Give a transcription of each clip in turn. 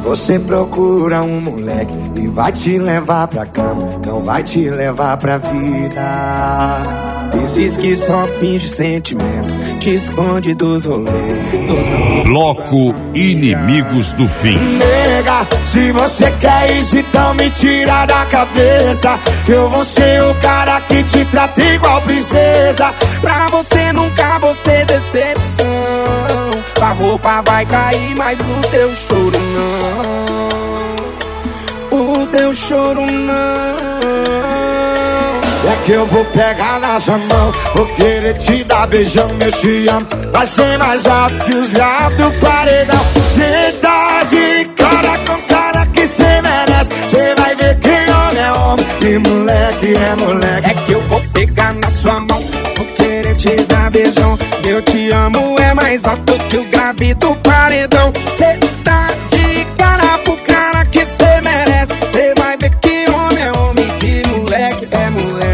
você procura um moleque e vai te levar pra cama, não vai te levar pra vida. Esses que só finge sentimento, te esconde dos rolês. Bloco Inimigos do Fim. Nega, se você quer isso, então me tira da cabeça que eu vou ser o cara que te trata igual princesa. Pra você nunca vou ser decepção. Sua roupa vai cair, mas o teu choro não. O teu choro não. É que eu vou pegar na sua mão, vou querer te dar beijão, meu te amo. Vai ser mais alto que os gatos do paredão. Cê tá de cara com cara que cê merece. Cê vai ver que homem é homem e moleque é moleque. É que eu vou pegar na sua mão, vou querer te dar beijão. Meu te amo é mais alto que o grave do paredão. Cê tá de cara pro cara que cê merece. Cê vai ver que homem é homem e moleque é moleque.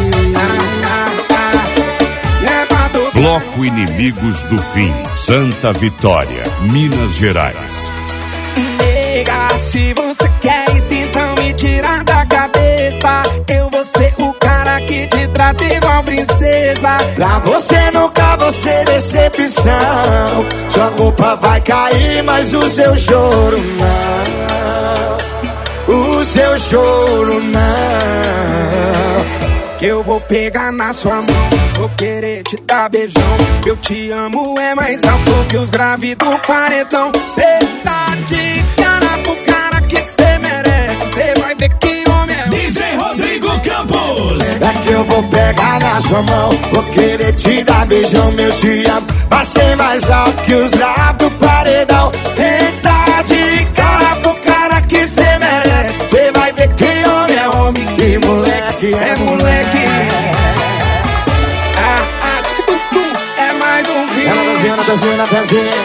Bloco Inimigos do Fim, Santa Vitória, Minas Gerais. Nega, se você quer isso, então me tira da cabeça. Eu vou ser o cara que te trata igual princesa. Pra você nunca vou ser decepção. Sua roupa vai cair, mas o seu choro não. O seu choro não. Eu vou pegar na sua mão, vou querer te dar beijão. Eu te amo é mais alto que os graves do paredão. Cê tá de cara pro cara que cê merece. Cê vai ver que homem é DJ Rodrigo Campos. É que eu vou pegar na sua mão, vou querer te dar beijão, meu te amo. Vai ser mais alto que os graves do paredão. Cê tá de cara pro cara que cê merece. Cê vai ver que homem é homem, que moleque é moleque. diz que tudo é mais um vídeo. Ela tá vendo,